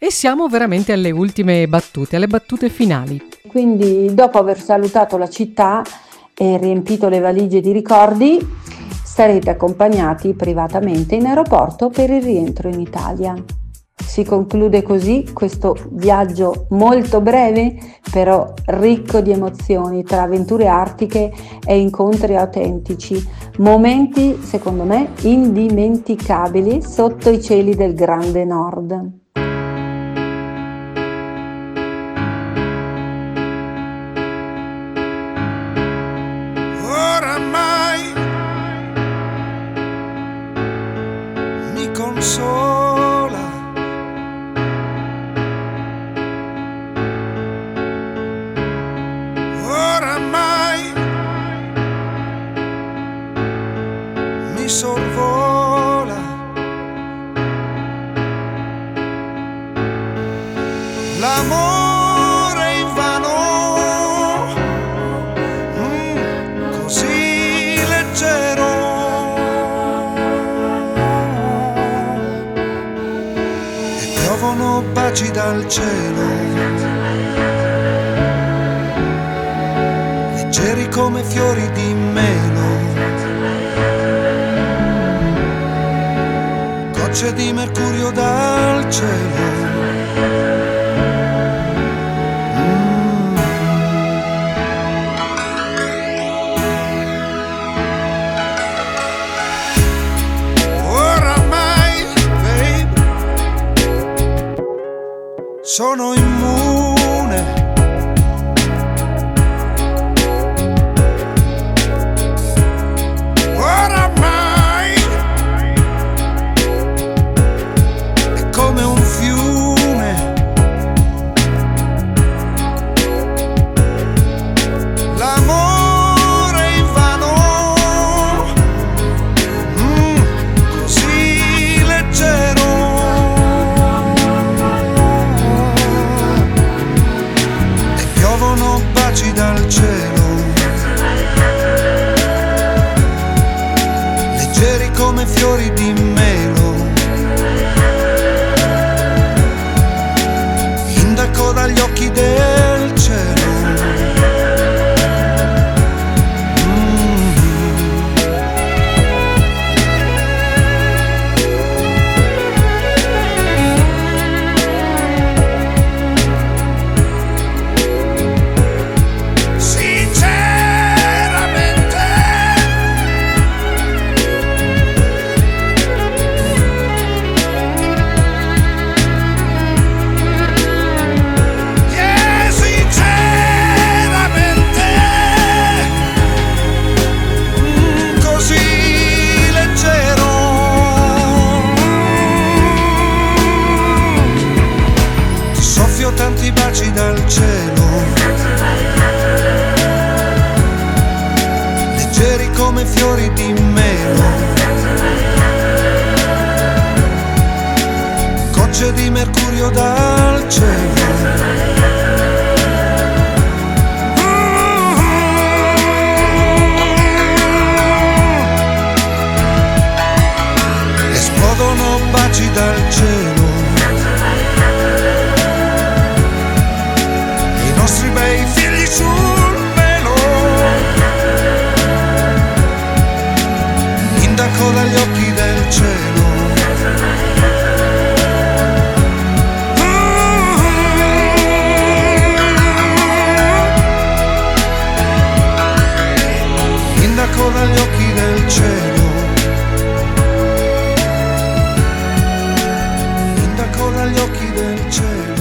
E siamo veramente alle ultime battute, alle battute finali. Quindi, dopo aver salutato la città e riempito le valigie di ricordi, sarete accompagnati privatamente in aeroporto per il rientro in Italia. Si conclude così questo viaggio molto breve, però ricco di emozioni tra avventure artiche e incontri autentici, momenti, secondo me, indimenticabili sotto i cieli del Grande Nord. Oramai mi consola mi sorvola l'amore invano, così leggero, e piovono baci dal cielo, leggeri come fiori di melo, gocce di mercurio dal cielo. Oramai, babe, sono immune. Dal cielo, leggeri come fiori di melo, indaco dagli occhi del cielo. Tanti baci dal cielo, leggeri come fiori di melo, gocce di mercurio dal cielo. Esplodono baci dal cielo, nostri bei figli sul velo, indaco dagli occhi del cielo. Indaco dagli occhi del cielo, indaco dagli occhi del cielo.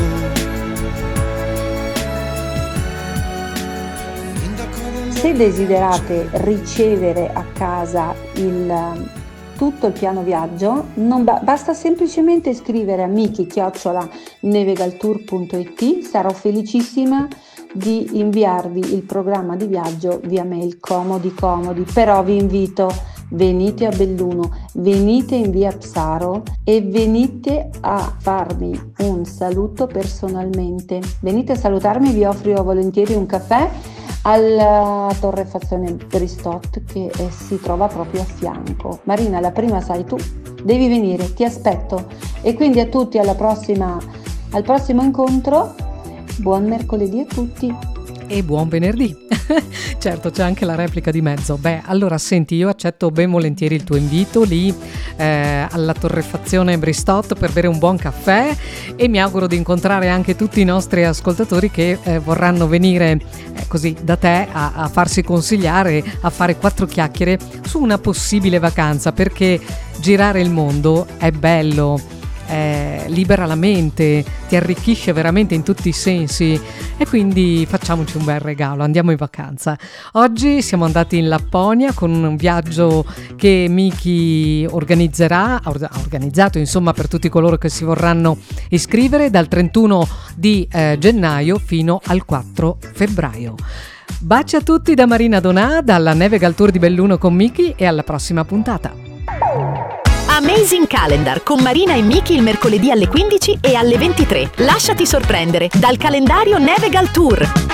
Se desiderate ricevere a casa tutto il piano viaggio, basta semplicemente scrivere a miki@nevegaltour.it. Sarò felicissima di inviarvi il programma di viaggio via mail comodi. Però vi invito, venite a Belluno, venite in via Psaro e venite a farmi un saluto personalmente. Venite a salutarmi, vi offro volentieri un caffè alla torrefazione Bristot che si trova proprio a fianco. Marina, la prima sai tu, devi venire, ti aspetto. E quindi a tutti, alla prossima Al prossimo incontro, buon mercoledì a tutti. E buon venerdì. Certo, c'è anche la replica di mezzo. Beh, allora senti, io accetto ben volentieri il tuo invito lì alla Torrefazione Bristot per bere un buon caffè, e mi auguro di incontrare anche tutti i nostri ascoltatori che vorranno venire così da te a farsi consigliare, a fare 4 chiacchiere su una possibile vacanza, perché girare il mondo è bello, libera la mente, ti arricchisce veramente in tutti i sensi, e quindi facciamoci un bel regalo, andiamo in vacanza. Oggi siamo andati in Lapponia con un viaggio che Miki ha organizzato insomma per tutti coloro che si vorranno iscrivere dal 31 di gennaio fino al 4 febbraio. Baci a tutti da Marina Donà, dalla Navigal Tour di Belluno con Miki, e alla prossima puntata. Amazing Calendar con Marina e Miki il mercoledì alle 15 e alle 23. Lasciati sorprendere dal calendario Navigal Tour.